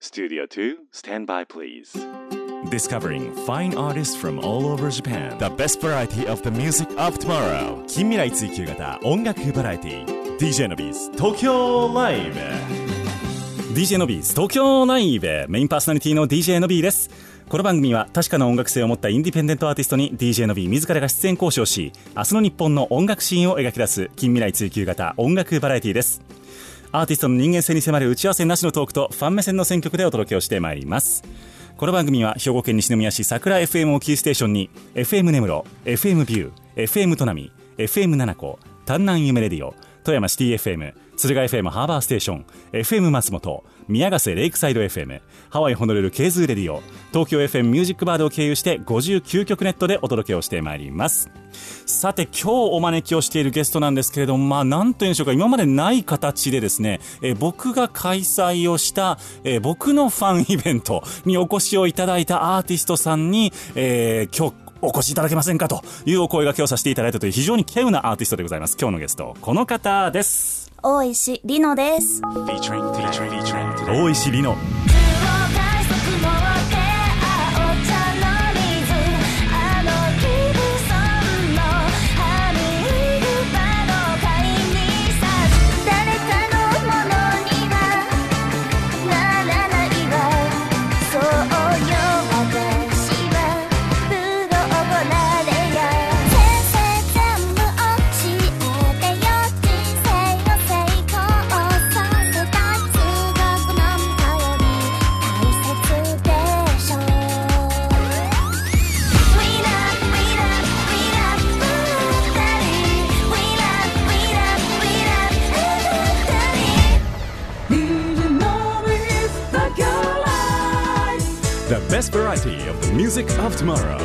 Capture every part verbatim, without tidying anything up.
Studio two, stand by please. Discovering fine artists from all over Japan. The best variety of the music of tomorrow. 近未来追求型音楽バラエティ ディージェー のビーズ東京ライブ ディージェー のビーズ東京ライブメインパーソナリティの ディージェー のビーです。この番組は確かな音楽性を持ったインディペンデントアーティストに ディージェー のビー自らが出演交渉し、明日の日本の音楽シーンを描き出す近未来追求型音楽バラエティです。アーティストの人間性に迫る打ち合わせなしのトークとファン目線の選曲でお届けをしてまいります。この番組は兵庫県西宮市桜 エフエム をキーステーションに エフエム 根室、エフエム ビュー、エフエム 砺波、エフエム 七子、丹南夢レディオ、富山シティ エフエム、敦賀 エフエム ハーバーステーション、エフエム 松本、宮ヶ瀬レイクサイド エフエム、ハワイホノルルケーズーレディオ、東京 エフエム ミュージックバードを経由してごじゅうきゅうきょくネットでお届けをしてまいります。さて今日お招きをしているゲストなんですけれども、まあなんというんでしょうか、今までない形でですね、え僕が開催をした、え僕のファンイベントにお越しをいただいたアーティストさんに、えー、今日お越しいただけませんかというお声掛けをさせていただいたという非常に稀有なアーティストでございます。今日のゲストこの方です。 大石里乃です。 大石里乃。The best variety of the music of tomorrow.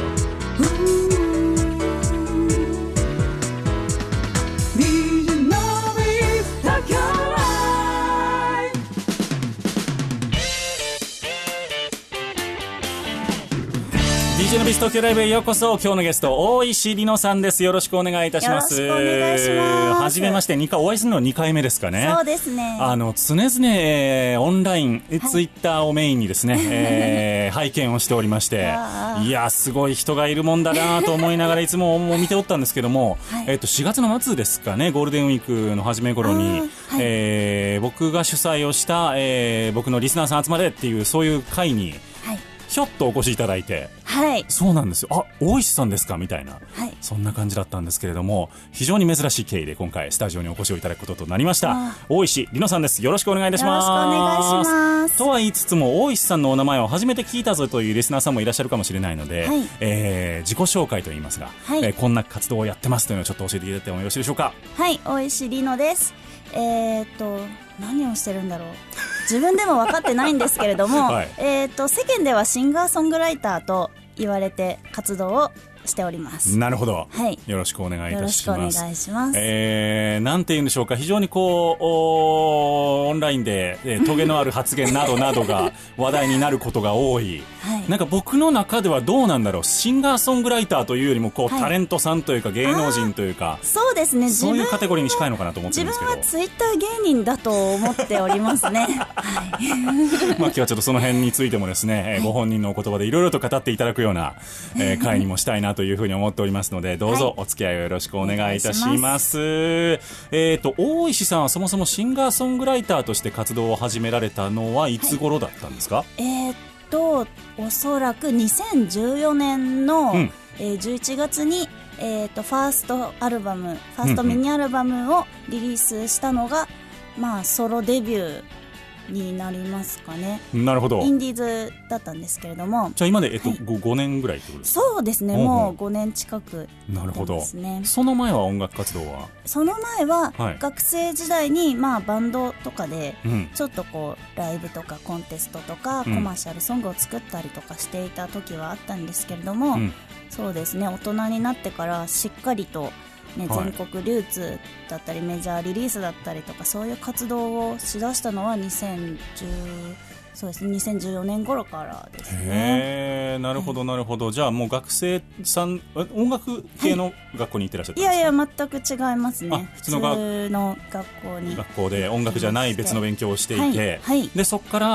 ディージェー のビス東京ライブへようこそ。今日のゲスト大石里乃さんです。よろしくお願いいたします。 よろしくお願いします。 はじめまして。にかいお会いするのはにかいめですかね。 そうですね。 あの常々、えー、オンライン、はい、ツイッターをメインにですね、えー、拝見をしておりましていやすごい人がいるもんだなと思いながらいつももう見ておったんですけども、はい、えー、としがつの末ですかね、ゴールデンウィークの初め頃に、はい、えー、僕が主催をした、えー、僕のリスナーさん集まれっていうそういう会に、はい、ひょっとお越しいただいて、はい、そうなんですよ。あ、大石さんですかみたいな、はい、そんな感じだったんですけれども、非常に珍しい経緯で今回スタジオにお越しをいただくこととなりました。大石里乃さんです。よろしくお願いいたします。 よろしくお願いします。 とは言いつつも大石さんのお名前を初めて聞いたぞというリスナーさんもいらっしゃるかもしれないので、はい、えー、自己紹介といいますが、はい、えー、こんな活動をやってますというのをちょっと教えていただいてもよろしいでしょうか。 はい、大石里乃です。えー、っと何をしてるんだろう自分でも分かってないんですけれども、はい、えー、っと世間ではシンガーソングライターと言われて活動をしております。 なるほど、 はい、 よろしくお願いいたします。 よろしくお願いします。 えー、なんて言うんでしょうか、非常にこうオンラインで、えー、トゲのある発言などなどが話題になることが多い、はい、なんか僕の中ではどうなんだろう、シンガーソングライターというよりもこう、はい、タレントさんというか芸能人というか、 そうですね、 そういうカテゴリーに近いのかなと思ってるんですけど、 自分はツイッター芸人だと思っておりますね。はい、 まあ今日はちょっとその辺についてもですね、はい、ご本人のお言葉でいろいろと語っていただくような、えー、会にもしたいなというふうに思っておりますので、どうぞお付き合いをよろしくお願いいたします。はい、えーと大石さんはそもそもシンガーソングライターとして活動を始められたのはいつ頃だったんですか。はい、 えー、っとおそらくにせんじゅうよねんの、うん、えー、じゅういちがつに、えー、とファーストアルバムファーストミニアルバムをリリースしたのが、うんうん、まあソロデビューになりますかね。 なるほど。 インディーズだったんですけれども、 じゃあ今で、えっとはい、 ご, ごねんぐらいってことですか。 そうですね、もうごねん近く、 ね、なるほど。 ですね。 その前は音楽活動はその前は、はい、学生時代に、まあ、バンドとかで、うん、ちょっとこうライブとかコンテストとか、うん、コマーシャルソングを作ったりとかしていた時はあったんですけれども、うん、そうですね、大人になってからしっかりとね、はい、全国流通だったりメジャーリリースだったりとかそういう活動をしだしたのはにせんじゅう、そうですね、にせんじゅうよねん頃からですね。 へー、なるほどなるほど。じゃあもう学生さん、音楽系の学校に行ってらっしゃったんですか。 いやいや全く違いますね。 普通の普通の学校に学校で音楽じゃない別の勉強をしていて、 はいはい、 でそこから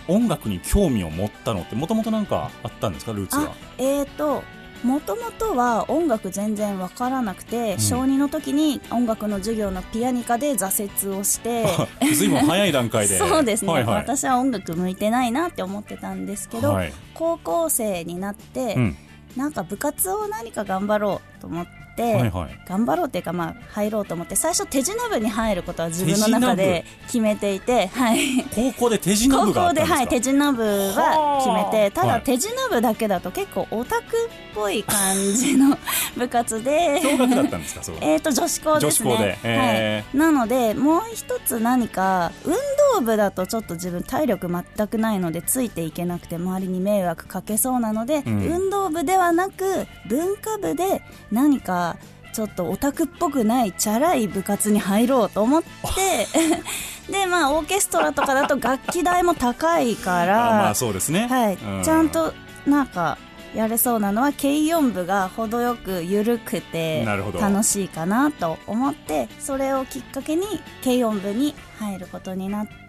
音楽に興味を持ったのってもともとなんかあったんですか、ルーツは。 えーともともとは音楽全然わからなくて、うん、小にの時に音楽の授業のピアニカで挫折をして随分早い段階でそうですね、 はいはい、 私は音楽向いてないなって思ってたんですけど、はい、高校生になって、うん、なんか部活を何か頑張ろうと思ってはいはい、頑張ろうっていうか、まあ、入ろうと思って最初手品部に入ることは自分の中で決めていて、はい、 高校で手品部があったんですか。 高校で、はい、手品部は決めて、ただ手品部だけだと結構オタクっぽい感じの部活で共学だったんですか。そうえーと女子校ですね。 女子校で、えーはい、なのでもう一つ何か運動部だとちょっと自分体力全くないのでついていけなくて周りに迷惑かけそうなので、うん、運動部ではなく文化部で何かちょっとオタクっぽくないチャラい部活に入ろうと思ってで、まあ、オーケストラとかだと楽器代も高いからまあそうですね、 はい、 うん、 ちゃんとなんかやれそうなのは軽音部が程よく緩くて楽しいかなと思って、それをきっかけに軽音部に入ることになって、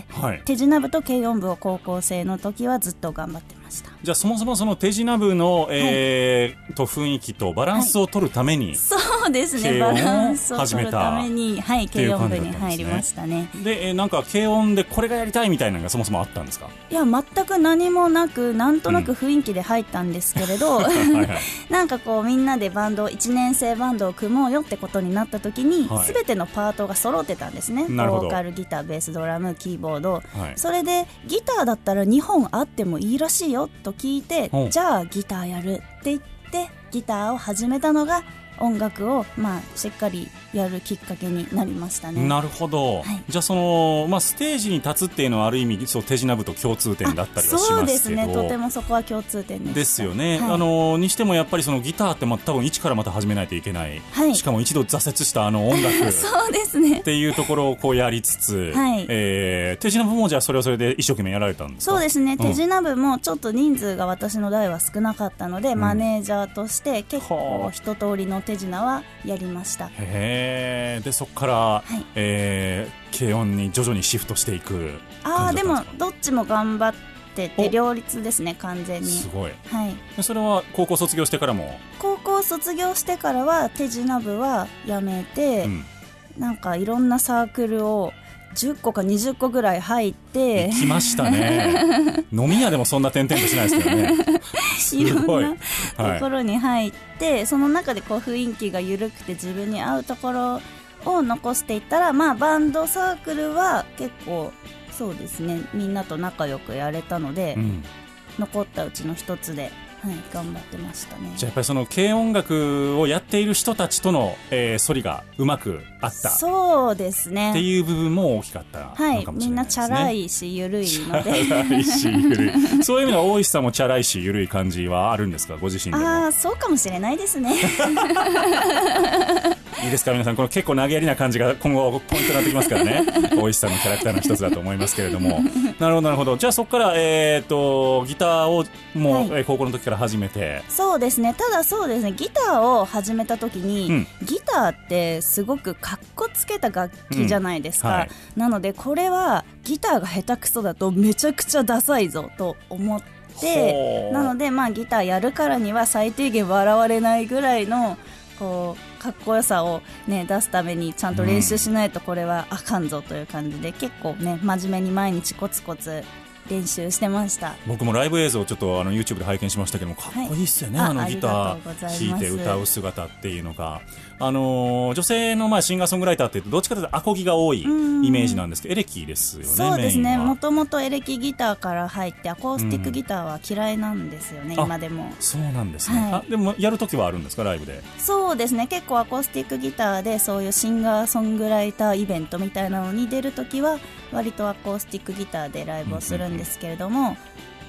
はい、手品部と軽音部を高校生の時はずっと頑張ってました。 じゃあそもそもその手品部の、えーはい、と雰囲気とバランスを取るために、はい、 そうですね、バランスを取るために、はい、軽音部に入りましたね。 で、えー、なんか軽音でこれがやりたいみたいなのがそもそもあったんですか。 いや全く何もなくなんとなく雰囲気で入ったんですけれど、うんはいはい、なんかこうみんなでバンドいちねん生バンドを組もうよってことになった時に、はい、全てのパートが揃ってたんですね。ボーカル、ギター、ベース、ドラム、キーボード、はい、それでギターだったらにほんあってもいいらしいよと聞いて、じゃあギターやるって言ってギターを始めたのが音楽を、まあ、しっかりやるきっかけになりましたね。 なるほど、はい、じゃあその、まあ、ステージに立つっていうのはある意味そう手品部と共通点だったりはしますけど。 そうですね、とてもそこは共通点でした。 ですよね、 はい、 あのにしてもやっぱりそのギターってまあ多分一からまた始めないといけない、はい、しかも一度挫折したあの音楽そうですねっていうところをこうやりつつ、はいえー、手品部もじゃあそれはそれで一生懸命やられたんですか。 そうですね、手品部もちょっと人数が私の代は少なかったので、うん、マネージャーとして結構一通りの手品はやりました。 へー、でそこから、はいえー、軽音に徐々にシフトしていく感じだったんですか。 あでもどっちも頑張ってて両立ですね、完全に。 すごい、 はい、 でそれは高校卒業してからも。 高校卒業してからは手品部はやめて、うん、なんかいろんなサークルをじゅっこかにじゅっこぐらい入って行きましたね飲み屋でもそんな点々としないですけどねいろんなところに入って、はい、その中でこう雰囲気が緩くて自分に合うところを残していったら、まあ、バンドサークルは結構そうですねみんなと仲良くやれたので、うん、残ったうちの一つで、はい、頑張ってましたね。 じゃあやっぱりその軽音楽をやっている人たちとの、えー、反りがうまくあったそうですねっていう部分も大きかったのかもしれないですね。はい、 みんなチャラいし緩いのでチャラいし緩いそういう意味では大石さんもチャラいし緩い感じはあるんですか、ご自身でも。 あそうかもしれないですねいいですか皆さん、この結構投げやりな感じが今後ポイントになってきますからね大石さんのキャラクターの一つだと思いますけれどもなるほどなるほど。じゃあそこから、えー、とギターをもう、はい、高校の時から始めて。 そうですね、ただそうですねギターを始めた時に、うん、ギターってすごくかっこつけた楽器じゃないですか、うんはい、なのでこれはギターが下手くそだとめちゃくちゃダサいぞと思ってなので、まあ、ギターやるからには最低限笑われないぐらいのこうかっこよさを、ね、出すためにちゃんと練習しないとこれはあかんぞという感じで、うん、結構ね真面目に毎日コツコツ練習してました。 僕もライブ映像をちょっとあの YouTube で拝見しましたけどもかっこいいっすよね、はい、あのギター弾いて歌う姿っていうのがあのー、女性のまあシンガーソングライターっていうとどっちかというとアコギが多いイメージなんですけどエレキですよね。 そうですね、もともとエレキギターから入ってアコースティックギターは嫌いなんですよね、うん、今でも。 そうなんですね、はい、あでもやるときはあるんですかライブで。 そうですね、結構アコースティックギターでそういうシンガーソングライターイベントみたいなのに出るときは割とアコースティックギターでライブをするんですけれども、うんうんうん、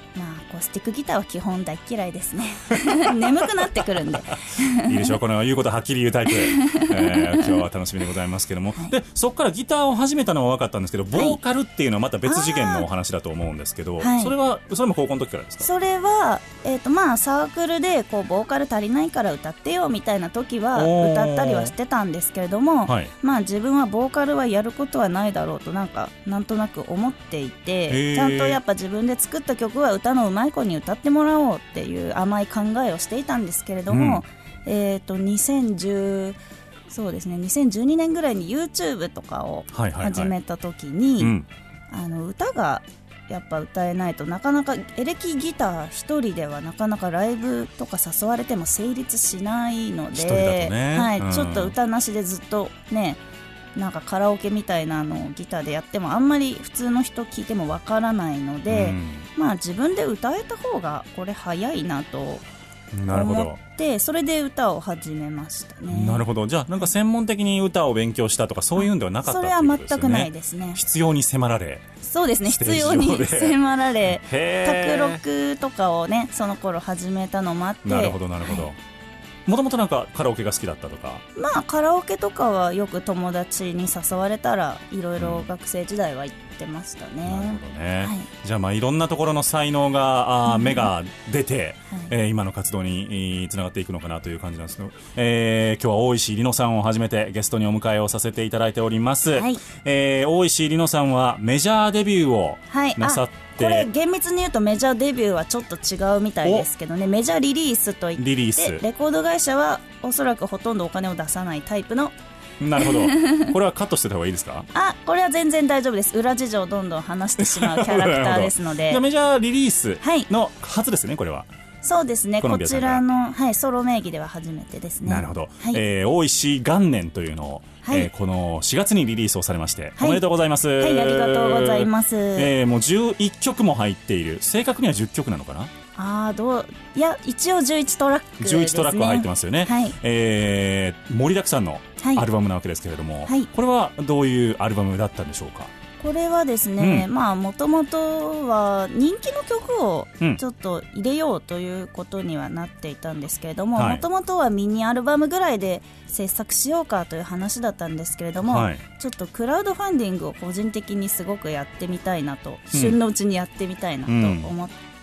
まあアコースティックギターは基本大嫌いですね眠くなってくるんでいいでしょう、この言うことはっきり言うタイプ、えー、今日は楽しみでございますけども、はい、でそこからギターを始めたのは分かったんですけど、ボーカルっていうのはまた別次元のお話だと思うんですけど、はい、それはそれも高校の時からですか？ それは、えーとまあ、サークルでこうボーカル足りないから歌ってよみたいな時は歌ったりはしてたんですけれども、はい、まあ、自分はボーカルはやることはないだろうとなんかなんとなく思っていて、ちゃんとやっぱ自分で作った曲は歌の上手い子に歌ってもらおうっていう甘い考えをしていたんですけれども、うん、えーとにせんじゅうそうですねにせんじゅうにねんぐらいに YouTube とかを始めた時に、はいはいはい、うん、あの歌がやっぱ歌えないとなかなかエレキギター一人ではなかなかライブとか誘われても成立しないので、一人だとね、はい、うん、ちょっと歌なしでずっとね、なんかカラオケみたいなのをギターでやってもあんまり普通の人聞いてもわからないので、うん、まあ自分で歌えた方がこれ早いなと思ってそれで歌を始めましたね。 なるほど。じゃあなんか専門的に歌を勉強したとかそういうんではなかったっていうことですよね。 それは全くないですね。 必要に迫られ、 そうですね、必要に迫られ卓録とかをねその頃始めたのもあって。 なるほどなるほど、はい、もともとなんかカラオケが好きだったとか？ まあカラオケとかはよく友達に誘われたらいろいろ学生時代は行ってましたね、うん、なるほどね、はい、 じゃあまあいろんなところの才能があ芽が出て、はい、えー、今の活動につながっていくのかなという感じなんですけど、えー、今日は大石里乃さんをはじめてゲストにお迎えをさせていただいております、はい、えー、大石里乃さんはメジャーデビューをなさって、はい、 これ厳密に言うとメジャーデビューはちょっと違うみたいですけどね、メジャーリリースといってリリースレコード会社はおそらくほとんどお金を出さないタイプの。 なるほどこれはカットしてた方がいいですか？ あ、これは全然大丈夫です。裏事情をどんどん話してしまうキャラクターですのでじゃあメジャーリリースの初ですね、はい、これは。 そうですね、こちらの、はい、ソロ名義では初めてですね。 なるほど、はい、えー、大石元年というのを、はい、えー、このしがつにリリースをされまして、はい、おめでとうございます。 はい、ありがとうございます、 えー、もうじゅういっきょくも入っている、正確にはじゅっきょくなのかな。 あどういや一応じゅういちトラックですね。 じゅういちトラックは入ってますよね、はい、えー、盛りだくさんのアルバムなわけですけれども、はい、これはどういうアルバムだったんでしょうか？ これはですね、うん、まあもともとは人気の曲をちょっと入れようということにはなっていたんですけれども、もともとはミニアルバムぐらいで制作しようかという話だったんですけれども、はい、ちょっとクラウドファンディングを個人的にすごくやってみたいなと、うん、旬のうちにやってみたいなと思って、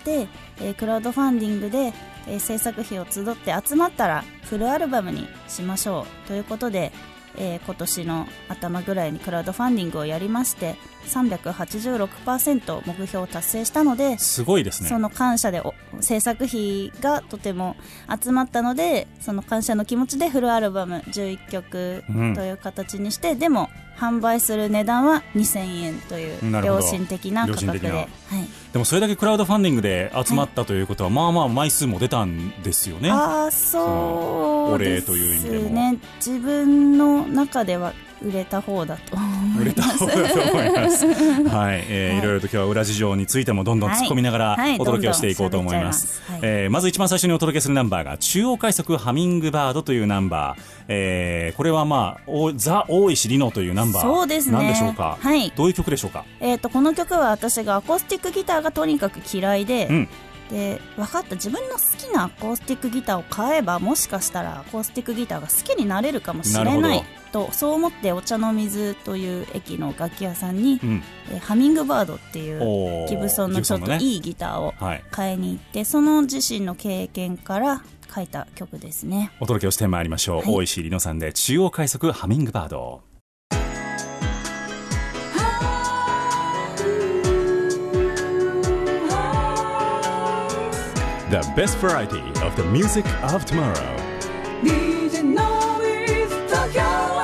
うん、えー、クラウドファンディングで、えー、制作費を集って集まったらフルアルバムにしましょうということで、えー、今年の頭ぐらいにクラウドファンディングをやりまして さんびゃくはちじゅうろくパーセント 目標を達成したので、 すごいですね。 その感謝で制作費がとても集まったので、その感謝の気持ちでフルアルバムじゅういっきょくという形にして、うん、でも販売する値段はにせんえんという良心的な価格で、はい、 でもそれだけクラウドファンディングで集まったということは、はい、まあまあ枚数も出たんですよね。 あ、そうですね。お礼という意味でも自分の中では売れた方だと思います。売れた方だと思いますはい、えーはい、いろいろと今日は裏事情についてもどんどん突っ込みながらお届けをしていこうと思います。はいはい、えー、まず一番最初にお届けするナンバーが中央快速ハミングバードというナンバー、えー、これはまあザ・大石里乃というナンバーなんでしょうか？はい、どういう曲でしょうか？ えー、とこの曲は私がアコースティックギターがとにかく嫌いで、うん、で分かった、自分の好きなアコースティックギターを買えばもしかしたらアコースティックギターが好きになれるかもしれないと、そう思ってお茶の水という駅の楽器屋さんに、うん、えハミングバードっていうギブソンのちょっといいギターを買いに行って、ね、はい、その自身の経験から書いた曲ですね。 お届けをしてまいりましょう、はい、大石里乃さんで中央快速ハミングバード。The best variety of the music of tomorrow. ディージェー Noise Tokyo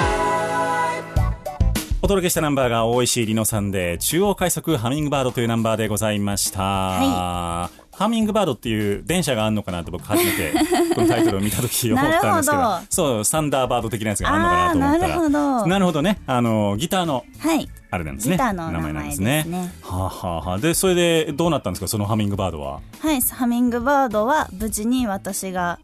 Live。 お届けしたナンバーが大石里乃さんで中央快速ハミングバードというナンバーでございました。はい、ハミングバードっていう電車があるのかなと僕初めてこのタイトルを見た時思ったんですけどそうサンダーバード的なやつがあるのかなと思ったら、なるほどなるほどね、あのギターの、はい、あれなんですね、 ギターの名前なんですね。 はあ、はあはあ、でそれでどうなったんですか、そのハミングバードは。 はい、ハミングバードは無事に私が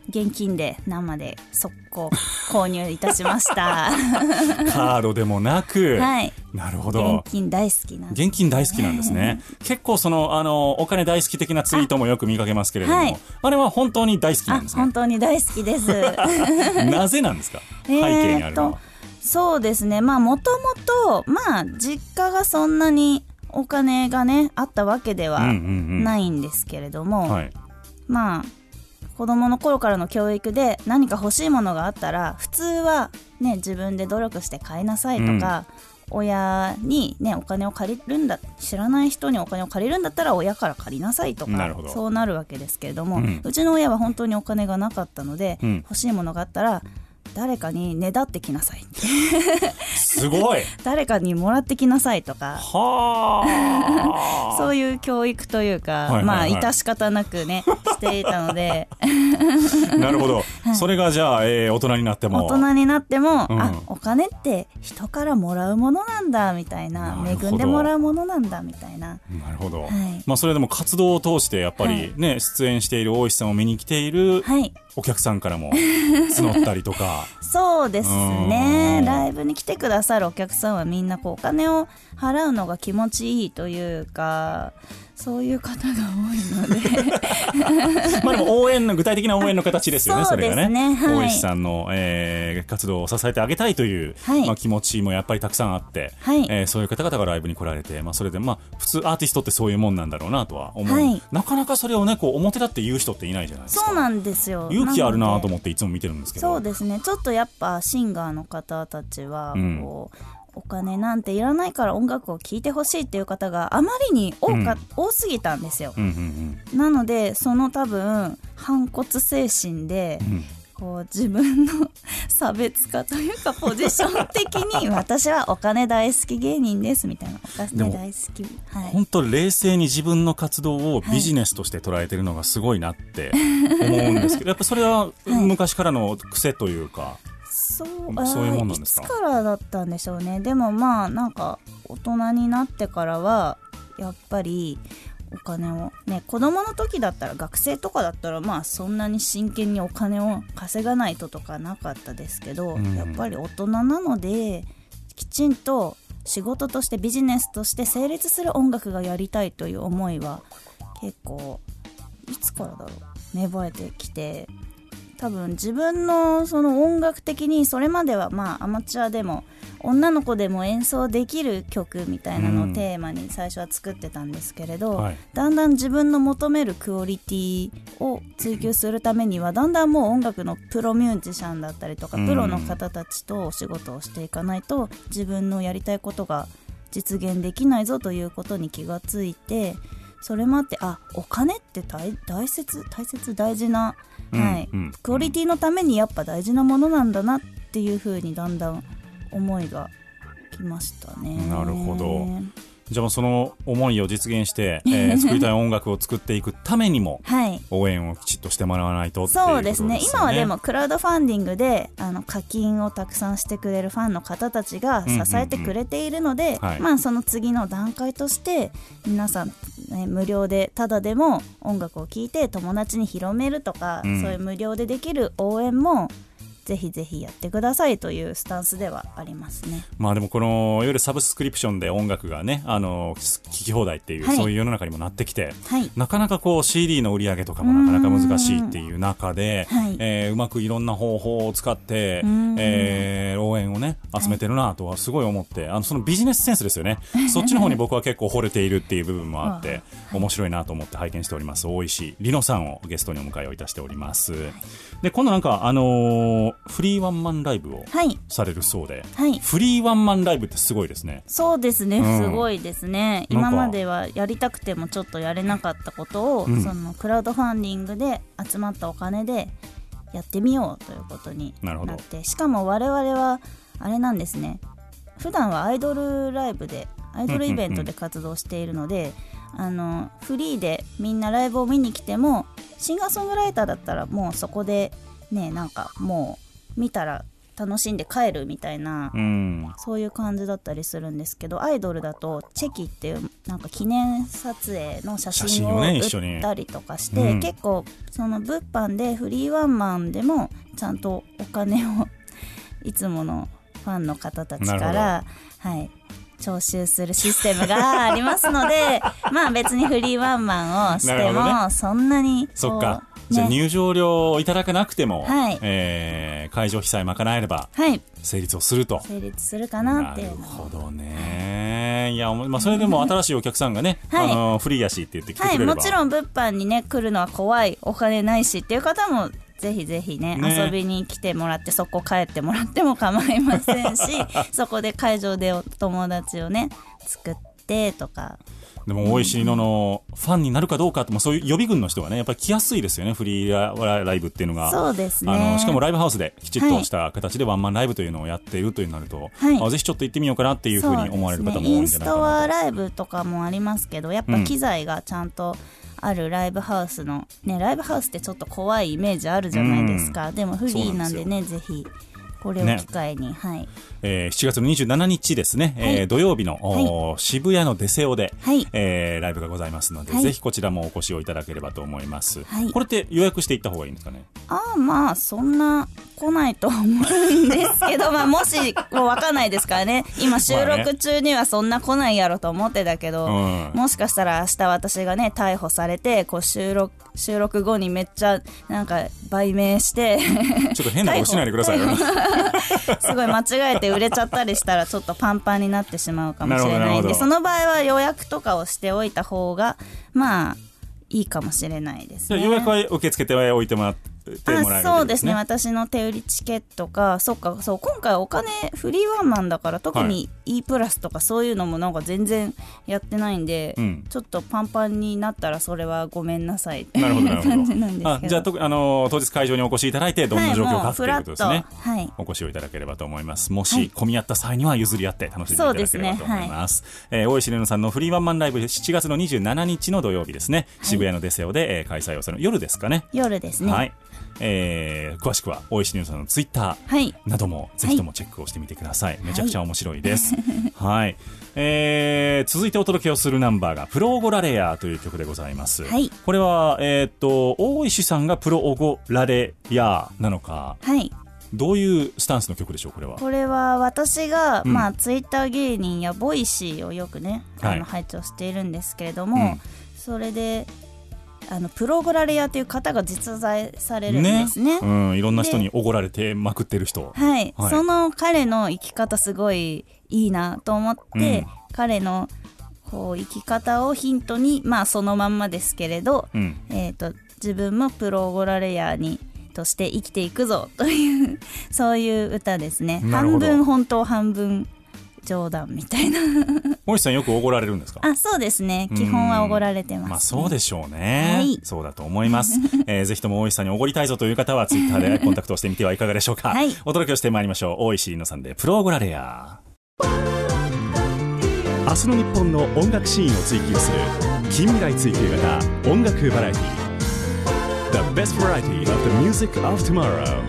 現金で生で速攻購入いたしましたカードでもなく、 はい、 なるほど。 現金大好きなんです、 現金大好きなんですね結構そのあのお金大好き的なツイートもよく見かけますけれども、 あ,、はい、あれは本当に大好きなんですね。 本当に大好きですなぜなんですか、背景にあるのは。 そうですね、まあもともとまあ実家がそんなにお金がねあったわけではないんですけれども、うんうんうん、はい、まあ子供の頃からの教育で何か欲しいものがあったら普通はね自分で努力して買いなさいとか、うん、親にねお金を借りるんだ、知らない人にお金を借りるんだったら親から借りなさいとか、そうなるわけですけれども、うん、うちの親は本当にお金がなかったので、うん、欲しいものがあったら誰かにねだってきなさいすごい誰かにもらってきなさいとかはそういう教育というか、はいはいはい、まあ致し方なくねしていたのでなるほど、はい、それがじゃあ、えー、大人になっても大人になっても、うん、あお金って人からもらうものなんだみたいな、恵んでもらうものなんだみたいな。 なるほど、はい、まあ、それでも活動を通してやっぱりね、はい、出演している大石さんを見に来ている、はい、お客さんからも募ったりとかそうですね、ライブに来てくださるお客さんはみんなこうお金を払うのが気持ちいいというか、そういう方が多いのでまあでも応援の具体的な応援の形ですよね。 そ, それがね、 はい、 大石さんの、えー、活動を支えてあげたいという、はい、まあ、気持ちもやっぱりたくさんあって、はい、えー、そういう方々がライブに来られて、まあ、それでまあ普通アーティストってそういうもんなんだろうなとは思う、はい、なかなかそれをねこう表立って言う人っていないじゃないですか。 そうなんですよ、 勇気あるなと思っていつも見てるんですけど。 そうですね、ちょっとやっぱシンガーの方たちはこう、うん、お金なんていらないから音楽を聴いてほしいっていう方があまりに多か、うん、多すぎたんですよ、うんうんうん、なのでその多分反骨精神で、うん、こう自分の差別化というかポジション的に私はお金大好き芸人ですみたいな、お金大好き、はい、 本当冷静に自分の活動をビジネスとして捉えてるのがすごいなって思うんですけど、やっぱそれは昔からの癖というか、はい、 そうそういうもんなんですか。いつからだったんでしょうね。でもまあなんか大人になってからはやっぱりお金をね、子供の時だったら学生とかだったらまあそんなに真剣にお金を稼がないととかなかったですけど、うん、やっぱり大人なのできちんと仕事としてビジネスとして成立する音楽がやりたいという思いは結構いつからだろう芽生えてきて、多分自分のその音楽的にそれまではまあアマチュアでも女の子でも演奏できる曲みたいなのをテーマに最初は作ってたんですけれど、うん、はい、だんだん自分の求めるクオリティを追求するためにはだんだんもう音楽のプロミュージシャンだったりとか、うん、プロの方たちとお仕事をしていかないと自分のやりたいことが実現できないぞということに気がついて、それもあってあお金って大、大切大切大事な、はいうんうん、クオリティのためにやっぱ大事なものなんだなっていう風にだんだん思いがきましたね。 なるほど。じゃあその思いを実現して、えー、作りたい音楽を作っていくためにも、はい、応援をきちっとしてもらわないとっていうことですね。 そうですね。今はでもクラウドファンディングであの課金をたくさんしてくれるファンの方たちが支えてくれているので、うんうんうん、はい、まあその次の段階として皆さん、ね、無料でただでも音楽を聴いて友達に広めるとか、うん、そういう無料でできる応援もぜひぜひやってくださいというスタンスではありますね。 まあでもこのいわゆるサブスクリプションで音楽がねあの聴き放題っていう、はい、そういう世の中にもなってきて、はい、なかなかこう シーディー の売り上げとかもなかなか難しいっていう中で、はい、えー、うまくいろんな方法を使って、えー、応援をね集めてるなとはすごい思って、あのそのビジネスセンスですよねそっちの方に僕は結構惚れているっていう部分もあって面白いなと思って拝見しております。大石里乃さんをゲストにお迎えをいたしております、はい、で今度なんかあのーフリーワンマンライブをされるそうで、はい、フリーワンマンライブってすごいですね。 そうですね、うん、すごいですね。今まではやりたくてもちょっとやれなかったことを、うん、そのクラウドファンディングで集まったお金でやってみようということになって、しかも我々はあれなんですね、普段はアイドルライブでアイドルイベントで活動しているので、うんうんうん、あのフリーでみんなライブを見に来てもシンガーソングライターだったらもうそこでね、なんかもう見たら楽しんで帰るみたいな、 うん、 そういう感じだったりするんですけど、アイドルだとチェキっていうなんか記念撮影の写真を売ったりとかして、ねうん、結構その物販でフリーワンマンでもちゃんとお金をいつものファンの方たちから、はい、徴収するシステムがありますのでまあ別にフリーワンマンをしてもそんなにそっか、ね、じゃあ入場料をいただかなくても、はいえー、会場費さえ賄えれば成立をすると、はい、 成立するかなっていうの。 なるほどね。いや、まあ、それでも新しいお客さんがね、はい、あのフリーやしって言って来てくれれば、 はい、もちろん物販にね来るのは怖い、お金ないしっていう方もぜひぜひ ね, ね遊びに来てもらってそこ帰ってもらっても構いませんしそこで会場でお友達をね作ってとか。 でも大石野のファンになるかどうかってもそういう予備軍の人がねやっぱり来やすいですよね、フリーライブっていうのが。 そうですね。 あのしかもライブハウスできちっとした形でワンマンライブというのをやっているというなると、はい、あぜひちょっと行ってみようかなっていうふうに思われる方も多いんじゃないかなと。インストはライブとかもありますけどやっぱ機材がちゃんとあるライブハウスの、ね、ライブハウスってちょっと怖いイメージあるじゃないですか、うん、でもフリーなんでねぜひこれを機会に、ねはいえー、しちがつのにじゅうしちにちですね、はいえー、土曜日の、はい、渋谷のデセオで、はいえー、ライブがございますので、はい、ぜひこちらもお越しをいただければと思います、はい、これって予約していった方がいいんですかね。 ああまあそんな来ないと思うんですけどまあもしもう分かんないですからね今収録中にはそんな来ないやろと思ってたけど、まあね、もしかしたら明日私がね逮捕されてこう収録収録後にめっちゃなんか売名してちょっと変なことしないでくださいよすごい間違えて売れちゃったりしたらちょっとパンパンになってしまうかもしれないんでその場合は予約とかをしておいた方がまあいいかもしれないですね。 予約は受け付けておいてもらってあそうですね、私の手売りチケットかそっかそう今回お金フリーワンマンだから特に E プラスとかそういうのもなんか全然やってないんで、はい、ちょっとパンパンになったらそれはごめんなさいっていう感じなんですけど、あじゃあとあの当日会場にお越しいただいてどんな状況かっていうことですね、はい、お越しをいただければと思います。もし、はい、混み合った際には譲り合って楽しんでいただければと思います。そうですね、はいえー、大石玲奈さんのフリーワンマンライブしちがつのにじゅうしちにちの土曜日ですね、はい、渋谷のデセオで、えー、開催をする夜ですかね。 夜ですね、 はいえー、詳しくは大石玲奈さんのツイッターなどもぜひともチェックをしてみてください、はい、めちゃくちゃ面白いです、はいはいえー、続いてお届けをするナンバーがプロオゴラレアという曲でございます、はい、これは、えー、っと大石さんがプロオゴラレアなのか、はい、どういうスタンスの曲でしょう。これはこれは私が、うんまあ、ツイッター芸人やボイシーをよくねあの、はい、拝聴しているんですけれども、うん、それであのプロオゴラレアという方が実在されるんですね、 ね、うん、いろんな人におごられてまくってる人、 はい、はい、その彼の生き方すごいいいなと思って、うん、彼のこう生き方をヒントに、まあ、そのまんまですけれど、うんえー、と自分もプロオゴラレアにとして生きていくぞというそういう歌ですね。半分本当半分冗談みたいな大石さんよくおごられるんですか。 あそうですね、基本はおごられてます、ね、 まあ、そうでしょうね、はい、そうだと思います、えー、ぜひとも大石さんにおごりたいぞという方はツイッターでコンタクトをしてみてはいかがでしょうか、はい、お届けをしてまいりましょう。大石玲奈さんでプロオゴラレア。 明日の日本の音楽シーンを追求する近未来追求型音楽バラエティ The best variety of the music of tomorrow。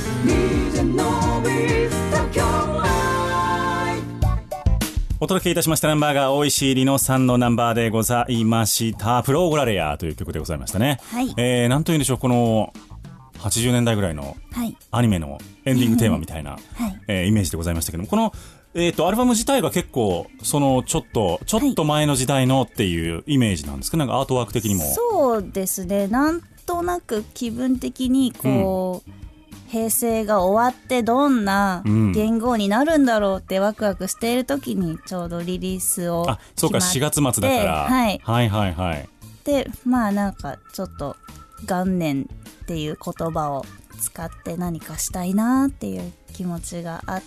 お届けいたしましたナンバーが大石玲奈さんのナンバーでございました。プロオゴラレアという曲でございましたね、はいえー、なんというんでしょう、このはちじゅうねんだいぐらいのアニメのエンディングテーマみたいな、はいえー、イメージでございましたけども、この、えー、とアルバム自体が結構そのちょっとちょっと前の時代のっていうイメージなんですか、なんかアートワーク的にも。 そうですね、なんとなく気分的にこう、うん平成が終わってどんな言語になるんだろうってワクワクしている時にちょうどリリースを決まって、あそうかしがつ末だから、はい、はいはいはいでまあなんかちょっと元年っていう言葉を使って何かしたいなっていう気持ちがあって、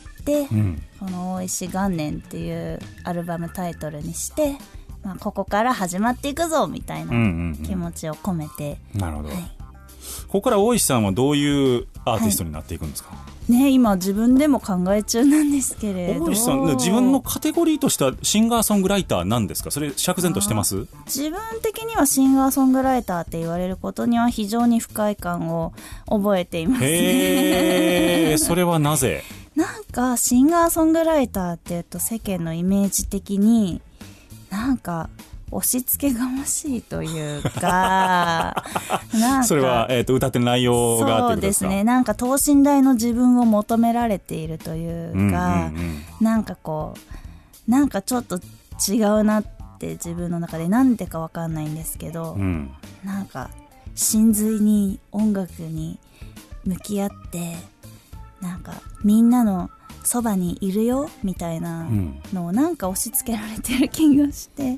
うん、この大石元年っていうアルバムタイトルにして、まあ、ここから始まっていくぞみたいな気持ちを込めて、 うんうんうん、なるほど、はい、ここから大石さんはどういうアーティストになっていくんですか。 はい、 ね、今自分でも考え中なんですけれど。 大石さん、自分のカテゴリーとしてはシンガーソングライターなんですか？それ釈然としてます？ 自分的にはシンガーソングライターって言われることには非常に不快感を覚えていますね。 へーそれはなぜ？ なんかシンガーソングライターっていうと世間のイメージ的になんか押し付けがましいというかなんかそれは、えー、と歌ってる内容がってことですか？ そうですね、なんか等身大の自分を求められているというか、うんうんうん、なんかこうなんかちょっと違うなって自分の中でなんでかわかんないんですけど、うん、なんか真髄に音楽に向き合ってなんかみんなのそばにいるよみたいなのをなんか押し付けられてる気がして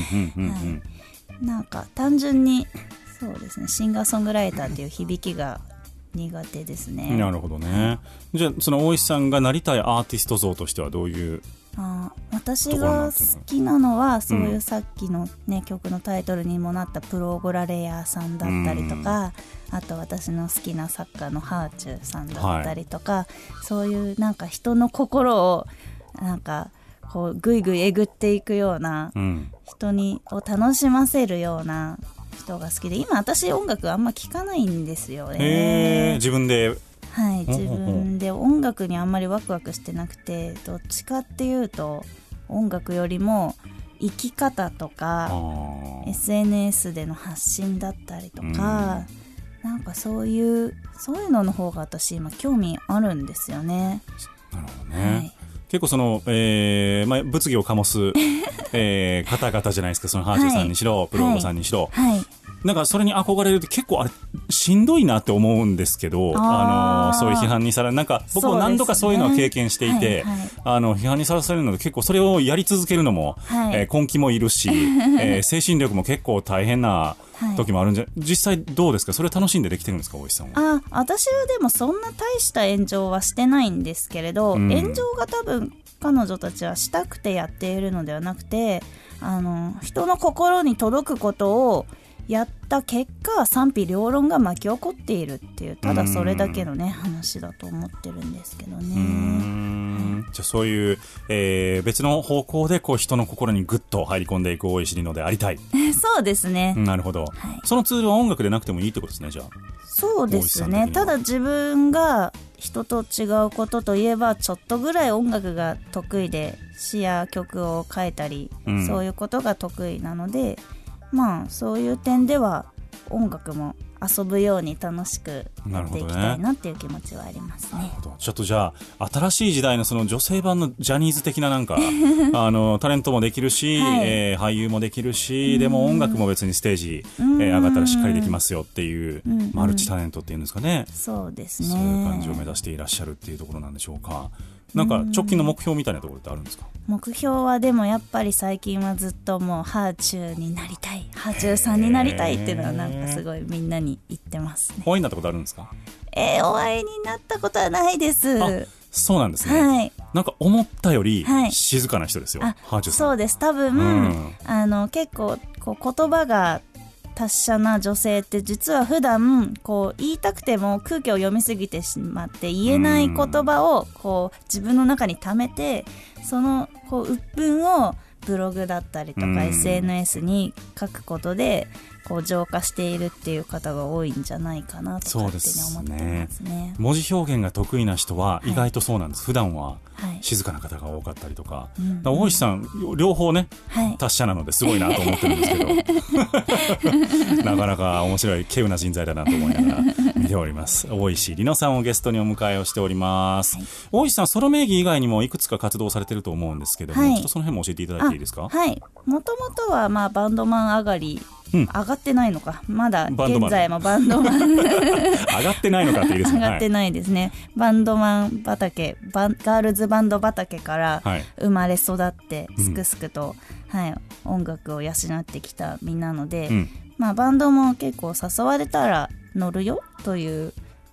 なんか単純にそうですねシンガーソングライターっていう響きが苦手ですね。 なるほどね。じゃあその大石さんがなりたいアーティスト像としてはどういうあ私が好きなのはそういうさっきの、ね、曲のタイトルにもなったプログラレアさんだったりとか、うん、あと私の好きな作家のハーチューさんだったりとか、はい、そういうなんか人の心をなんかこうぐいぐいえぐっていくような、うん、人にを楽しませるような人が好きで、今私音楽あんま聴かないんですよね。 へー自分ではい、自分で音楽にあんまりワクワクしてなくて、どっちかっていうと音楽よりも生き方とか エスエヌエス での発信だったりとか、うん、なんかそういうそういうのの方が私今興味あるんですよね。 なるほどね、はい、結構その、えーまあ、物議を醸す、えー、方々じゃないですか。そのハーチューさんにしろ、はい、プローゴさんにしろ、はいはい、なんかそれに憧れると結構あれしんどいなって思うんですけど、あ、あのそういう批判にさらなんか僕も何度かそういうのは経験していて、ねはいはい、あの批判にさらされるので結構それをやり続けるのも、はいえー、根気もいるし、えー、精神力も結構大変な時もあるんじゃ、はい、実際どうですか？それ楽しんでできてるんですか？大石さんは。 あ私はでもそんな大した炎上はしてないんですけれど、うん、炎上が多分彼女たちはしたくてやっているのではなくて、あの人の心に届くことをやった結果賛否両論が巻き起こっているっていう、ただそれだけのね話だと思ってるんですけどね。うーん、はい、じゃあそういう、えー、別の方向でこう人の心にグッと入り込んでいく大石里乃でありたい。 そうですね。 なるほど、はい、そのツールは音楽でなくてもいいってことですね。じゃあそうですね。ただ自分が人と違うことといえばちょっとぐらい音楽が得意で詩や曲を書いたり、うん、そういうことが得意なので、まあそういう点では音楽も遊ぶように楽しくやっていきたいなっていう気持ちはありますね。 なるほど。ちょっとじゃあ新しい時代のその女性版のジャニーズ的ななんかあのタレントもできるし、はいえー、俳優もできるし、でも音楽も別にステージ、えー、上がったらしっかりできますよっていうマルチタレントっていうんですかね。 そうですね。 そういう感じを目指していらっしゃるっていうところなんでしょうか。なんか直近の目標みたいなところってあるんですか？ 目標はでもやっぱり最近はずっともうハーチューになりたい、ハーチューさんになりたいっていうのはなんかすごいみんなに言ってますね。 お会いになったことあるんですか？ えー、お会いになったことはないです。 あ、そうなんですね、はい、なんか思ったより静かな人ですよ、はい、ハーチューさん。 そうです。多分、うん、あの結構こう言葉が達者な女性って実は普段こう言いたくても空気を読みすぎてしまって言えない言葉をこう自分の中に溜めて、そのこう鬱憤をブログだったりとか エスエヌエス に書くことでこう浄化しているっていう方が多いんじゃないかなと勝手に思ってますね。 文字表現が得意な人は意外とそうなんです、はい、普段は静かな方が多かったりとか、はい、大石さん両方ね、はい、達者なのですごいなと思ってるんですけどなかなか面白い稀有な人材だなと思いながら見ております。大石里乃さんをゲストにお迎えをしております、はい、大石さんソロ名義以外にもいくつか活動されてると思うんですけども、はい、ちょっとその辺も教えていただいていいですか？ はい、もともとはまあバンドマン上がり、うん、上がってないのか、まだ現在もバンドマン上がってないのかっていいですね。 上がってないですね、はい、バンドマン畑バンガールズバンド畑から生まれ育ってすくすくと、うんはい、音楽を養ってきた身なので、うんまあ、バンドも結構誘われたら乗るよという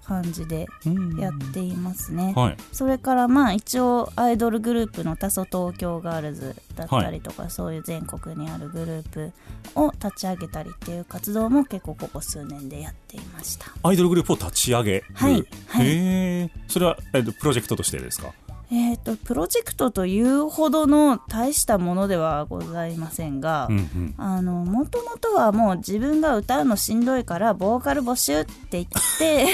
感じでやっていますね、 はい、 それからまあ一応アイドルグループの多祖東京ガールズだったりとか、はい、そういう全国にあるグループを立ち上げたりっていう活動も結構ここ数年でやっていました。 アイドルグループを立ち上げる、 はいはい、 へー、それは、えー、プロジェクトとしてですか？ えー、とプロジェクトというほどの大したものではございませんが、うんうん、あのもともとはもう自分が歌うのしんどいからボーカル募集って言って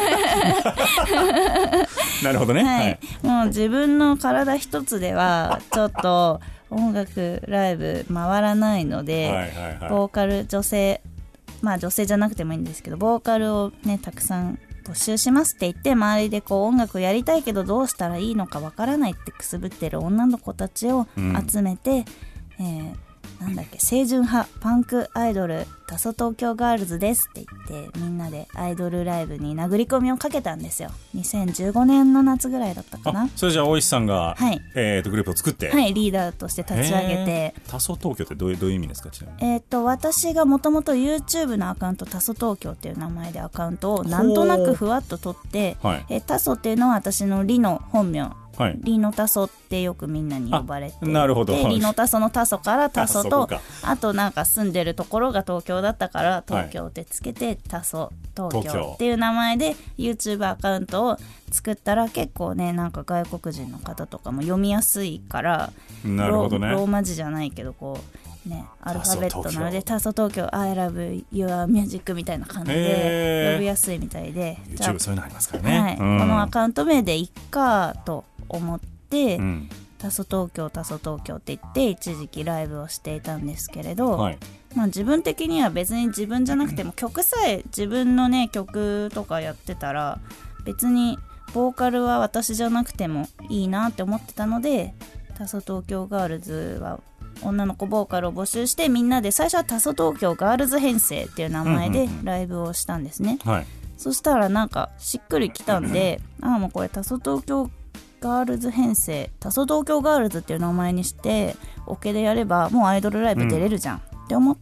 なるほどね、 はいはい、もう自分の体一つではちょっと音楽ライブ回らないので、はいはいはい、ボーカル女性まあ女性じゃなくてもいいんですけどボーカルをねたくさん募集しますって言って周りでこう音楽やりたいけどどうしたらいいのかわからないってくすぶってる女の子たちを集めて、うんえー、なんだっけ清純派パンクアイドル多祖東京ガールズですって言ってみんなでアイドルライブに殴り込みをかけたんですよ。にせんじゅうごねんの夏ぐらいだったかな。 それじゃあ大石さんが、はいえー、とグループを作って、 はい、リーダーとして立ち上げて。 多祖東京ってどういう、どういう意味ですか？ちなみに、 えー、と私がもともと YouTube のアカウント多祖東京っていう名前でアカウントをなんとなくふわっと取って、はいえー、多祖っていうのは私のリの本名はい、リノタソってよくみんなに呼ばれてなるほど、 リノタソのタソからタソと あ, あとなんか住んでるところが東京だったから東京ってつけて、はい、タソ東京っていう名前で YouTube アカウントを作ったら結構ねなんか外国人の方とかも読みやすいからなるほど、ね、 ロ, ローマ字じゃないけどこうねアルファベットなのでタソ東京 I love your music みたいな感じで呼びやすいみたいで YouTube そういうのありますからね、 はいうん、このアカウント名でいっかと思って、うん、多祖東京多祖東京って言って一時期ライブをしていたんですけれど、はいまあ、自分的には別に自分じゃなくても曲さえ自分のね曲とかやってたら別にボーカルは私じゃなくてもいいなって思ってたので多祖東京ガールズは女の子ボーカルを募集してみんなで最初は多祖東京ガールズ編成っていう名前でライブをしたんですね、うんうんうんはい、そしたらなんかしっくりきたんでああもうこれ多祖東京ガールズ編成多祖東京ガールズっていう名前にしてオケでやればもうアイドルライブ出れるじゃんって思って、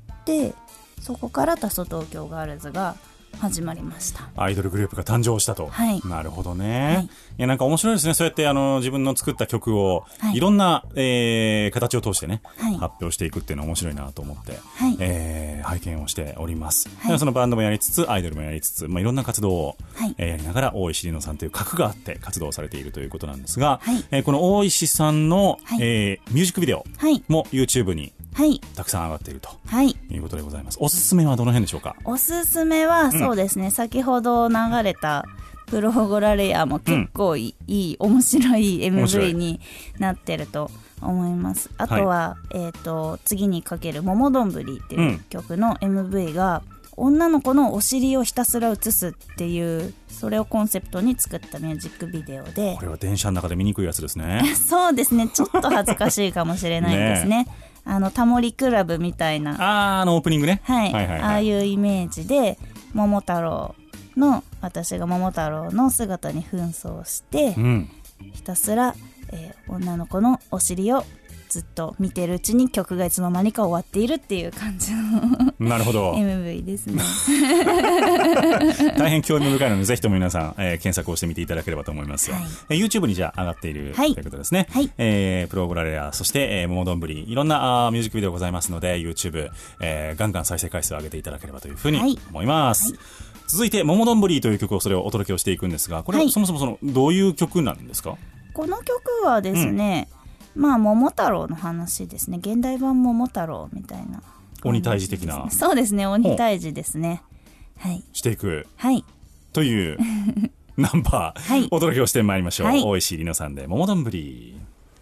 うん、そこから多祖東京ガールズが始まりました。 アイドルグループが誕生したと、はい、なるほどね、はい、いやなんか面白いですね。そうやってあの自分の作った曲を、はい、いろんな、えー、形を通してね、はい、発表していくっていうのは面白いなと思って、はいえー、拝見をしております、はい、そのバンドもやりつつアイドルもやりつつ、まあ、いろんな活動を、はいえー、やりながら大石里乃さんという核があって活動されているということなんですが、はいえー、この大石さんの、はいえー、ミュージックビデオも YouTube にはい、たくさん上がっていると、はい、いうことでございます。おすすめはどの辺でしょうか？ おすすめはそうですね、うん、先ほど流れたプロゴラレアも結構いい、うん、いい面白い エムブイ になってると思います。あとは、はい、えーと、次にかける桃どんぶりっていう曲の エムブイ が、うん、女の子のお尻をひたすら映すっていうそれをコンセプトに作ったミュージックビデオで、 これは電車の中で見にくいやつですねそうですね、ちょっと恥ずかしいかもしれないですねねあのタモリクラブみたいなあーあのオープニングね、 はい、はいはいはい、ああいうイメージで桃太郎の私が桃太郎の姿に扮装して、うん、ひたすら、えー、女の子のお尻をずっと見てるうちに曲がいつの間にか終わっているっていう感じのなるほどエムブイ ですね大変興味深いのでぜひとも皆さん、えー、検索をしてみていただければと思います、はいえー、YouTube にじゃあ上がっている、はい、ということですね、はいえー、プロゴラレアそして、えー、桃どんぶりいろんなあミュージックビデオございますので YouTube、えー、ガンガン再生回数を上げていただければというふうに思います、はいはい、続いて桃どんぶりという曲をそれをお届けをしていくんですがこれは、はい、そもそもそのどういう曲なんですか？ この曲はですね、うんまあ桃太郎の話ですね。現代版桃太郎みたいな、ね、 鬼退治的なそうですね鬼退治ですね、はい、 していく、 はい、 というナンバー、はい、お届けをしてまいりましょう、はい、大石里乃さんで桃どんぶり。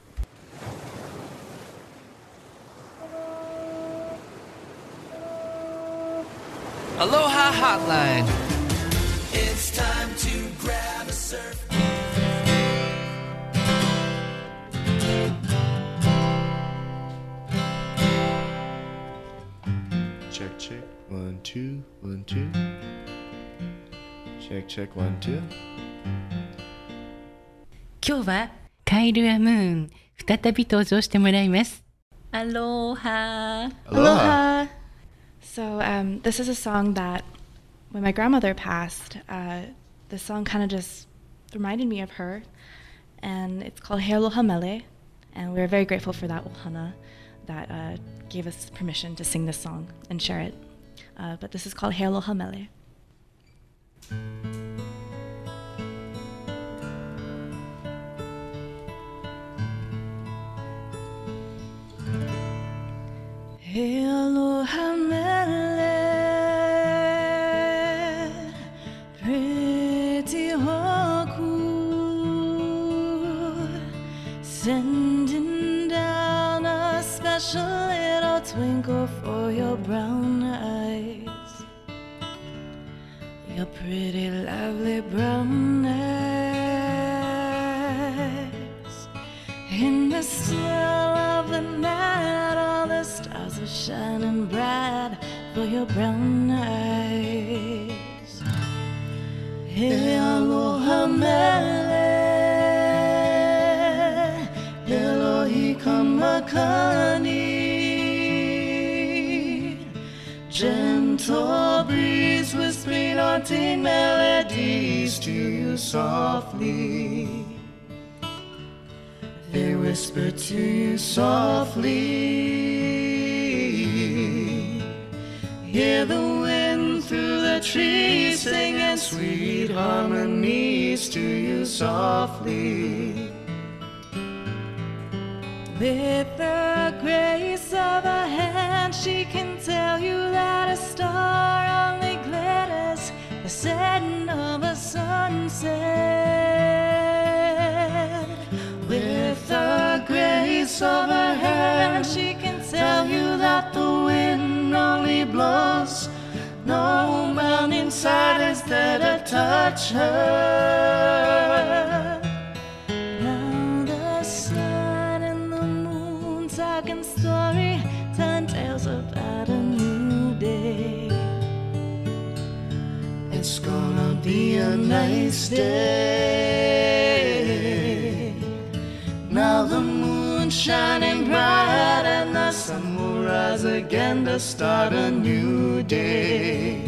アロハハットライン It's time to grab a surf Check, check, one, two, one, two. Check, check, one, two. 今日はカイル・アムーン再び登場してもらいます。アロハ Aloha. So um, this is a song that when my grandmother passed, uh, the song kind of just reminded me of her, and it's called He Aloha Mele, and we're very grateful for that ohana that uh, gave us permission to sing this song and share it. Uh, but this is called He Aloha Mele. He aloha mele, pretty haku, sending down a special little twinkle for your brown eyes, your pretty lovely brown eyes. In the still of the night, all the stars are shining bright for your brown eyes. He aloha mele, Elohi kamakani, gentle breeze whispering haunting melodies to you softly. They whisper to you softly. Hear the wind through the trees singing sweet harmonies to you softly. With the grace of a hand, she can tell you that a star only glitters the setting of a sunset. With the grace of her hand, she can tell you that the wind only blows. No mountainside is there to touch her. Now the sun and the moon talking story, telling tales about a new day. It's gonna be a nice day. Now the moon's shining bright and the sun will rise again to start a new day.